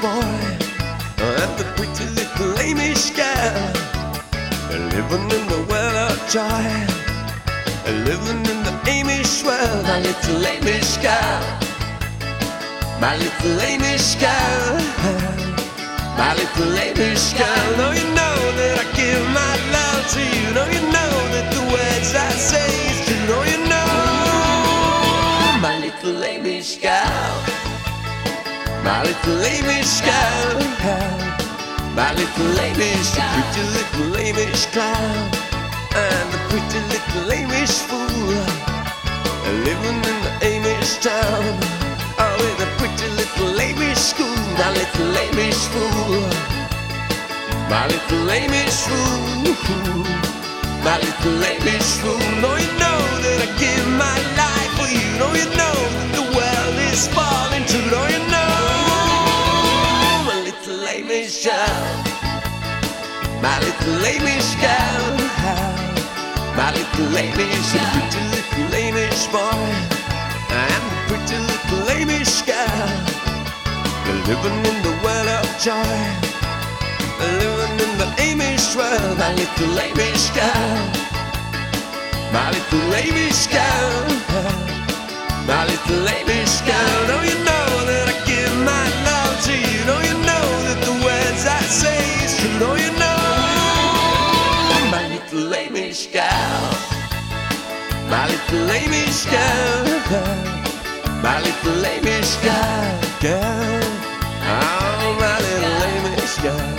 boy and the pretty little Amish girl, living in the world of joy, living in the Amish world. My little Amish girl, my little Amish girl, my little Amish girl. No, you know that I give my love to you. No, you know that the words I say is true. No, you know, my little Amish girl, my little Amish girl, my little Amish, the pretty little Amish clown, and the pretty little Amish fool, living in the Amish town. Oh, in the pretty little Amish school, my little Amish fool, my little Amish fool, my little Amish fool. No, you know that I give my life for you. No, you know that the world is falling too. No, you know, my little Amish girl, my little Amish girl, my little Amish, the pretty little Amish boy and the pretty little Amish girl, living in the world of joy, living in the Amish world. My little Amish girl, my little Amish girl, my little Amish girl. No, you know that I give my love to you. No, you know that the words I say is true. No, you know, my little Amish girl, my little Amish girl, my little Amish girl, girl. Oh, my little Amish girl,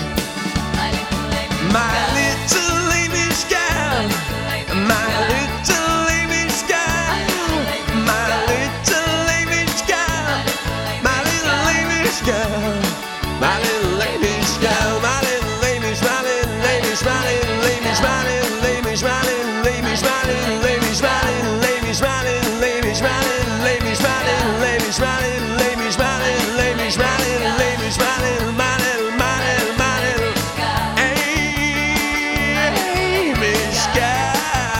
my little Amish girl, my little Amish girl, my little Amish girl, my little Amish girl, my little Amish girl, my little Amish, my little Amish, my little Amish, my little Amish, my little Amish, my little Amish, my little Amish, my little Amish, my little Amish, my little Amish, my little Amish, my little Amish, my little Amish, my little, my little, my little, my little Amish girl,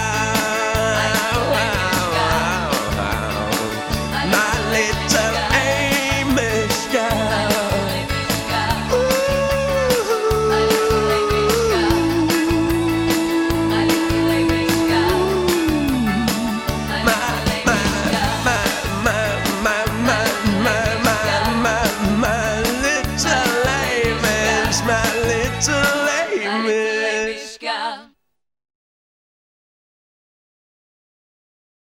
my little Amish girl. My little Amish girl.